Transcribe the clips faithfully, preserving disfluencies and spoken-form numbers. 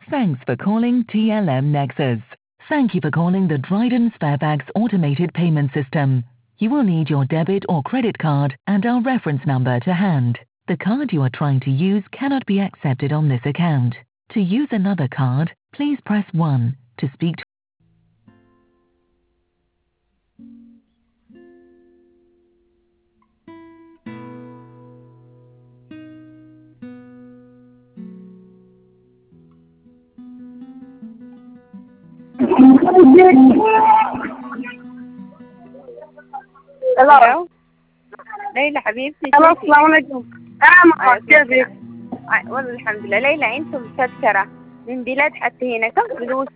Thanks for calling T L M Nexus. Thank you for calling the Dryden Sparebags automated payment system. You will need your debit or credit card and our reference number to hand. The card you are trying to use cannot be accepted on this account. To use another card, please press one. To speak to الو ليلى حبيبتي. الو السلام عليكم. اه كيفك؟ والله الحمد لله. ليلى انتم تذكرة من بلاد حتى هنا كم فلوس؟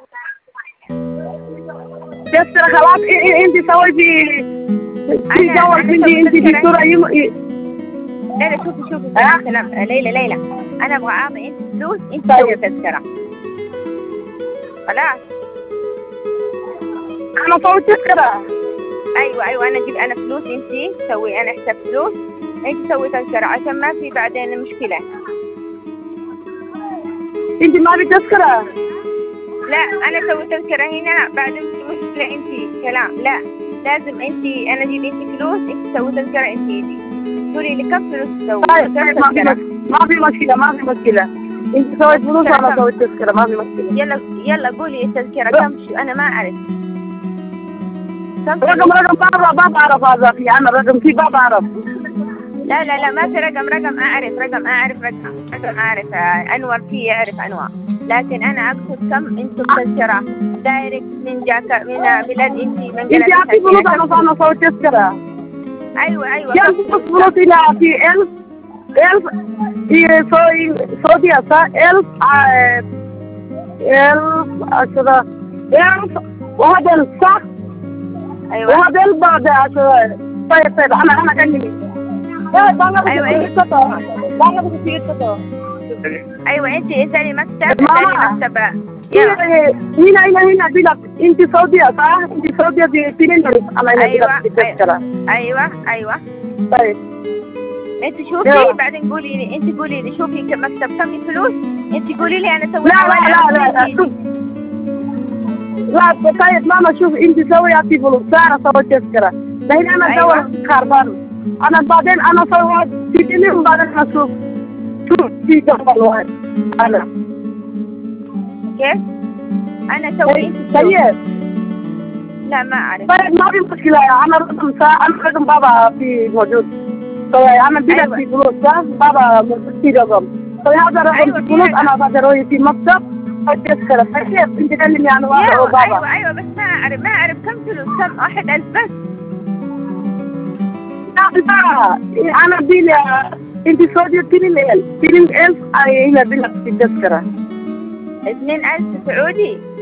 تذكرة خلاص. انت سويتي في جوال عندي انت في صورة يم... ليلى شوفي شوفي أه؟ سلام. ليلى ليلى انا ابغى اعطي انت فلوس انت طيب. تسوي تذكرة. خلاص انا سويت تذكرة. ايوه ايوه انا اجيب انا فلوس انت تسوي انا حساب فلوس انت تسوي تذكرة عشان ما في بعدين مشكلة. انت ما في تذكرة؟ لا انا اسوي تذكرة هنا بعدين في مشكلة انت كلام. لا لازم انت انا اجيب انت فلوس انت تسوي تذكرة انت يجي قولي لي كم فلوس تسوي. طيب طيب ما في مشكلة ما في مشكلة ما في مشكلة. انت سويت فلوس وانا سويت تذكرة ما في مشكلة. يلا يلا قولي التذكرة كم شو انا ما اعرف. رقم رقم ما ما بعرف هذا في انا رقم في ما بعرف. لا لا لا ما في رقم رقم اعرف رقم اعرف رقم رقم اعرف انور فيه يعرف انواع لكن انا اقصد كم انتم تذكرة دايركت من جاكا من بلاد انت من انت اعطي فلوس انا انا سويت تذكرة. ايوه ايوه كم فلوس الى في ألف ألف في سعودية صح ألف ألف عشرة ألف وهذا صح. ايوه وهذا بعد عشرة. طيب طيب انا انا كلمني. ايوه ايوه ايوه انت اسالي مكتب اسالي مكتب. هنا هنا هنا بلاد انت سعودية صح؟ انت سعودية في فيلندرز انا هنا ايوه بلاد ايوه ايوه طيب انت شوفي بعدين قولي لي انت قولي لي شوفي مكتب كم الفلوس انت قولي لي انا اسوي لا لا لا لا لا طيب ماما شوف انت سوي اعطي فلوس انا سويت تذكرة لكن انا دور خربان انا بعدين انا سويت في فيلم بعدين اشوف شوف في جوال واحد انا كيف؟ انا اسوي انت طيب لا ما اعرف. طيب ما في مشكلة انا رقم انا رقم بابا في موجود. طيب انا بدي أيوة. في فلوس بابا موجود في رقم. طيب هذا رقم أيوة في فلوس انا بقدر في مكتب تذكرة. كيف انت تكلمي عن واحد أيوة بابا؟ ايوه ايوه بس ما اعرف ما اعرف كم فلوس كم واحد ألف بس. لا لا انا بدي انت سعودية اثنين ألف اثنين ألف هنا بلاد في التذكرة. اثنين ألف سعودي.